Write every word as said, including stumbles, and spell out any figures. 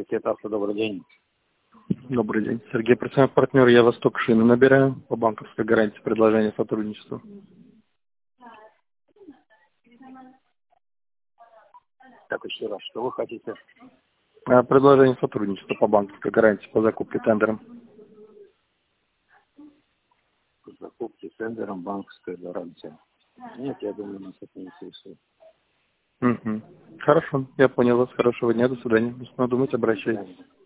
Приоритет авто, добрый день. Добрый день. Сергей, представляю партнер, я Восток Шины набираю по банковской гарантии предложение сотрудничества. Так, еще раз, что вы хотите? А, Предложение сотрудничества по банковской гарантии по закупке тендером. По закупке тендером банковская гарантия. Нет, я думаю, нас это не интересует. Угу. Хорошо, я понял вас. Хорошего дня, до свидания. Если надо думать, До обращайтесь. свидания.